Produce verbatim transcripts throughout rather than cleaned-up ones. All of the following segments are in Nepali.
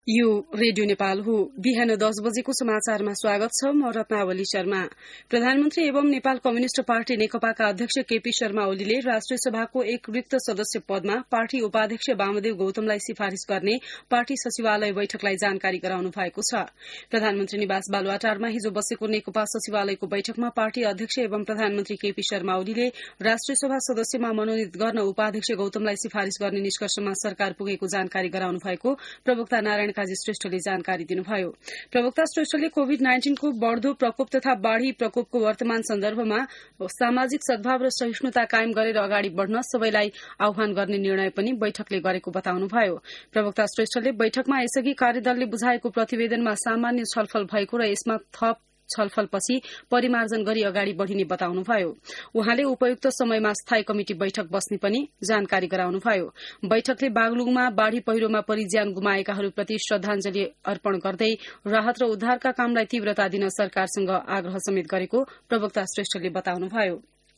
यो रेडियो नेपाल हो। बिहान दस बजेको समाचारमा स्वागत छ। म रत्नावली शर्मा। प्रधानमन्त्री एवं नेपाल कम्युनिष्ट पार्टी नेकपाका अध्यक्ष केपी शर्मा ओलीले राष्ट्रिय सभाको एक रिक्त सदस्य पदमा पार्टी उपाध्यक्ष वामदेव गौतमलाई सिफारिश गर्ने पार्टी सचिवालय बैठकलाई जानकारी गराउनु भएको छ। प्रधानमन्त्री निवास बालुवाटारमा हिजो बसेको नेकपा सचिवालयको बैठकमा पार्टी अध्यक्ष एवं प्रधानमन्त्री केपी शर्मा ओलीले राष्ट्रिय सभा सदस्यमा मनोनित गर्न उपाध्यक्ष गौतमलाई सिफारिश गर्ने निष्कर्षमा सरकार पुगेको जानकारी गराउनु भएको प्रवक्ता नारायण काजी श्रेष्ठले जानकारी दिनुभयो। प्रवक्ता श्रेष्ठले कोविड नाइन्टीनको बढ़दो प्रकोप तथा बाढ़ी प्रकोपको वर्तमान सन्दर्भमा सामाजिक सद्भाव र सहिष्णुता कायम गरेर अगाडि बढ़न सबैलाई आह्वान गर्ने निर्णय पनि बैठकले गरेको बताउनुभयो। प्रवक्ता श्रेष्ठले बैठकमा यसअघि कार्यदलले बुझाएको प्रतिवेदनमा सामान्य छलफल भएको र यसमा थप छलफलपछि परिमार्जन गरी अगाडि बढ़िने बताउनुभयो। उहाँले उपयुक्त समयमा स्थायी कमिटी बैठक बस्ने पनि जानकारी गराउनुभयो। बैठकले बागलुङमा बाढ़ी पहिरोमा परिज्यान गुमाएकाहरूप्रति श्रद्धांजलि अर्पण गर्दै राहत र उद्धारका कामलाई तीव्रता दिन सरकारसँग आग्रह समेत गरेको प्रवक्ता श्रेष्ठले बताउनुभयो।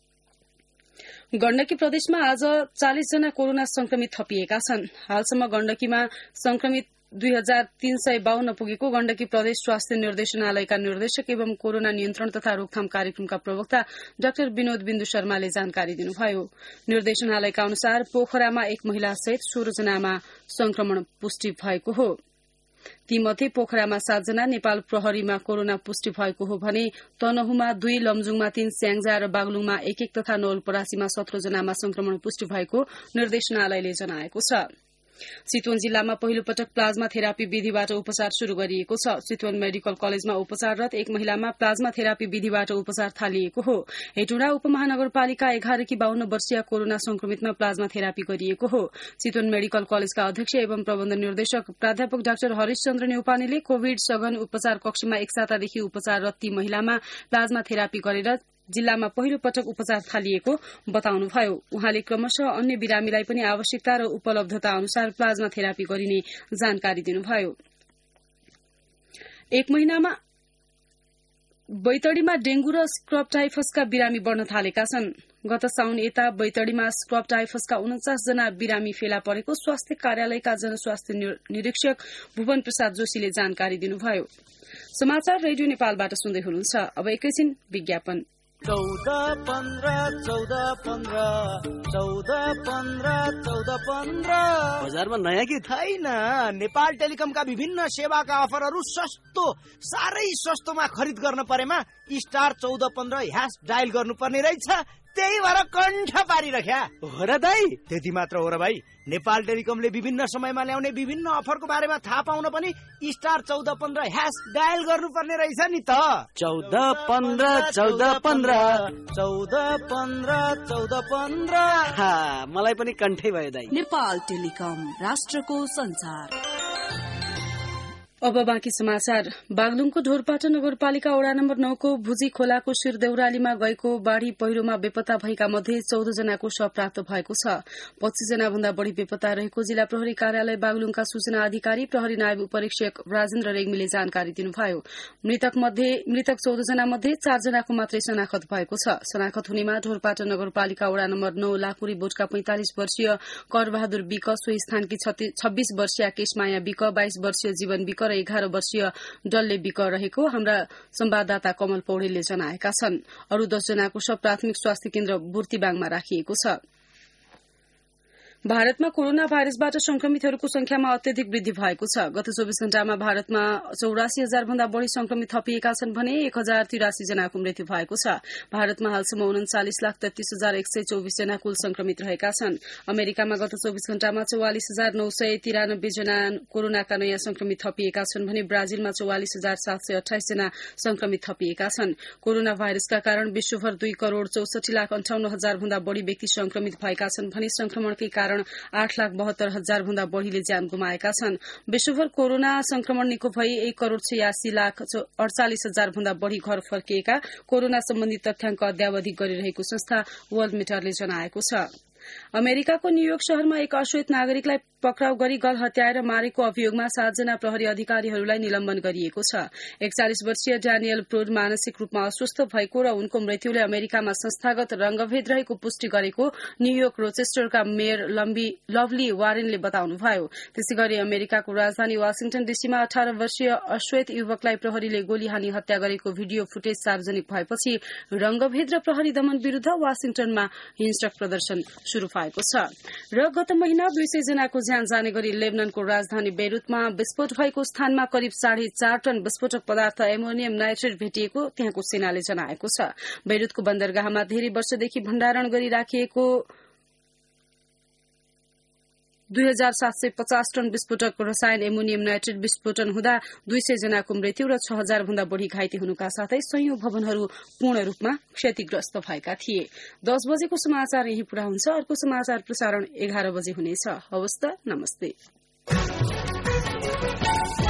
गण्डकी प्रदेशमा आज चालिस जना कोरोना संक्रमित थपिएका छन्। हालसम्म गण्डकीमा संक्रमित दुई हजार तीन सय बाहन्न पुगेको गण्डकी प्रदेश स्वास्थ्य निर्देशनालयका निर्देशक एवं कोरोना नियन्त्रण तथा रोकथाम कार्यक्रमका प्रवक्ता डाक्टर विनोद बिन्दु शर्माले जानकारी दिनुभयो। निर्देशनालयका अनुसार पोखरामा एक महिला सहित सोह्र जनामा संक्रमण पुष्टि भएको हो। तीमध्ये पोखरामा सातजना, नेपाल प्रहरीमा कोरोना पुष्टि भएको हो भने तनहुमा दुई, लमजुङमा तीन, स्याङ्जा र बागलुङमा एक एक तथा नवलपरासीमा सत्र जनामा संक्रमण पुष्टि भएको निर्देशनालयले जनाएको छ। चितवन जिल्लामा पहिलो पटक प्लाज्मा थेरापी विधिबाट उपचार शुरू गरिएको छ। चितवन मेडिकल कलेजमा उपचाररत एक महिलामा प्लाज्मा थेरापी विधिबाट उपचार थालिएको हो। हेटुडा उपमहानगरपालिका एघारकी बाहन्न वर्षीय कोरोना संक्रमितमा प्लाज्मा थेरापी गरिएको हो। चितवन मेडिकल कलेजका अध्यक्ष एवं प्रबन्ध निर्देशक प्राध्यापक डाक्टर हरिशचन्द्र न्यौपानेले कोविड सघन उपचार कक्षमा एक सातादेखि उपचाररत ती महिलामा प्लाज्मा थेरापी गरेर जिल्लामा पहिलो पटक उपचार थालिएको बताउनुभयो। उहाँले क्रमशः अन्य बिरामीलाई पनि आवश्यकता र उपलब्धता अनुसार प्लाज्मा थेरापी गरिने जानकारी दिनुभयो। एक महिनामा बैतडीमा डेंगू र स्क्रब टाइफसका बिरामी बढ़न थालेका छन्। गत साउन यता बैतडीमा स्क्रब टाइफसका उन्चास जना बिरामी फेला परेको स्वास्थ्य कार्यालयका जनस्वास्थ्य निरीक्षक भुवन प्रसाद जोशीले जानकारी दिनुभयो। समाचार रेडियो नेपालबाट सुन्दै हुनुहुन्छ। अब एकैछिन विज्ञापन। चौध पन्ध्र चौध पन्ध्र चौध पन्ध्र चौध पन्ध्र बजारमा नयाँ कि छैन। नेपाल टेलिकमका विभिन्न सेवाका अफरहरू सस्तो, साह्रै सस्तोमा खरिद गर्न परेमा स्टार चौध पन्ध्र ह्यास डायल गर्नुपर्ने रहेछ। त्यही भएर कण्ठ पारिरख्या हो र दाइ। त्यति मात्र हो र भाइ, नेपाल टेलिकमले विभिन्न समयमा ल्याउने विभिन्न अफरको बारेमा थाहा पाउन पनि स्टार चौध पन्ध्र ह्यास डायल गर्नुपर्ने रहेछ नि त। चौध पन्ध्र चौध पन्ध्र चौध पन्ध्र चौध पन्ध्र मलाई पनि कण्ठै भयो दाइ। नेपाल टेलिकम, राष्ट्रको संचार। अब बाँकी समाचार। बागलुङको ढोरपाटा नगरपालिका वडा नम्बर नौ को भुजी खोलाको शिरदेउरालीमा गएको बाढ़ी पहिरोमा बेपत्ता भएका मध्ये चौध जनाको शव प्राप्त भएको छ। पच्चीस जना भन्दा बढ़ी बेपत्ता रहेको जिल्ला प्रहरी कार्यालय बागलुङका सूचना अधिकारी प्रहरी नायब उपरीक्षक राजेन्द्र रेग्मीले जानकारी दिनुभयो। मृतक मध्ये मृतक चौध जना मध्ये चार जनाको मात्रै शनाखत भएको छ। शनाखत हुनेमा ढोरपाटा नगरपालिका वडा नम्बर नौ लाकुरी बोटका पैंतालिस वर्षीय करबहादुर विक, सोही स्थानकी छब्बीस वर्षीय केशमाया विक, बाइस वर्षीय जीवन विक र एघार वर्षीय डल्ले विक रहेको हाम्रा संवाददाता कमल पौडेलले जनाएका छन्। अरू दस जनाको शव प्राथमिक स्वास्थ्य केन्द्र बुर्तिबाङमा राखिएको छ। भारतमा कोरोना भाइरसबाट संक्रमितहरूको संख्यामा अत्यधिक वृद्धि भएको छ। गत चौविस घण्टामा भारतमा चौरासी हजार भन्दा बढ़ी संक्रमित थपिएका छन् भने एक हजार तिरासी जनाको मृत्यु भएको छ। भारतमा हालसम्म उन्चालिस लाख तेत्तीस हजार एक सय चौविस जना कुल संक्रमित रहेका छन्। अमेरिकामा गत चौविस घण्टामा चौवालिस हजार नौ सय तिरानब्बे जना कोरोनाका नयाँ संक्रमित थपिएका छन् भने ब्राजिलमा चौवालिस हजार सात सय अठाइस जना संक्रमित थपिएका छन्। कोरोना भाइरसका कारण विश्वभर दुई करोड़ चौसठी लाख अन्ठाउन्न हजार भन्दा बढ़ी व्यक्ति संक्रमित भएका छन् भने संक्रमणकै कारण आठ लाख बहत्तर हजार भन्दा बढ़ीले ज्यान गुमाएका छन्। विश्वभर कोरोना संक्रमण निको भई एक करोड़ छयासी लाख अड़चालिस हजार भन्दा बढ़ी घर फर्किएका कोरोना सम्बन्धी तथ्याङ्क अद्यावधि गरिरहेको संस्था वर्ल्ड मिटरले जनाएको छ। अमेरिकाको न्यूयोर्क शहरमा एक अश्वेत नागरिकलाई पक्राउ गरी गल हत्याएर मारेको अभियोगमा सातजना प्रहरी अधिकारीहरूलाई निलम्बन गरिएको छ। एकचालिस वर्षीय ड्यानियल प्रोड मानसिक रूपमा अस्वस्थ भएको र उनको मृत्युले अमेरिकामा संस्थागत रंगभेद रहेको पुष्टि गरेको न्यूयोर्क रोचेस्टरका मेयर लभली वारेनले बताउनुभयो। त्यसै गरी अमेरिकाको राजधानी वाशिङटन डीसीमा अठारह वर्षीय अश्वेत युवकलाई प्रहरीले गोली हानी हत्या गरेको भिडियो फुटेज सार्वजनिक भएपछि रंगभेद र प्रहरी दमन विरूद्ध वाशिङटनमा हिंसक प्रदर्शन शुरू भएको छ। र गत महिना दुई सय जनाको ज्यान जाने गरी लेबननको राजधानी बेरुतमा विस्फोट भएको स्थानमा करिब साढे चार टन विस्फोटक पदार्थ एमोनियम नाइट्रेट भेटिएको त्यहाँको सेनाले जनाएको छ। बेरुतको बन्दरगाहमा धेरै वर्षदेखि भण्डारण गरी राखिएको दुई हजार सात सय पचास टन विस्फोटक रसायन एमोनियम नाइट्रेट विस्फोटन हुँदा दुई सय जनाको मृत्यु र छ हजार भन्दा बढ़ी घाइते हुनुका साथै सयौं भवनहरू पूर्ण रूपमा क्षतिग्रस्त भएका थिए। दस बजेको समाचार यही पूरा हुन्छ। अर्को समाचार प्रसारण एघार बजे हुनेछ। हवस् त, नमस्ते।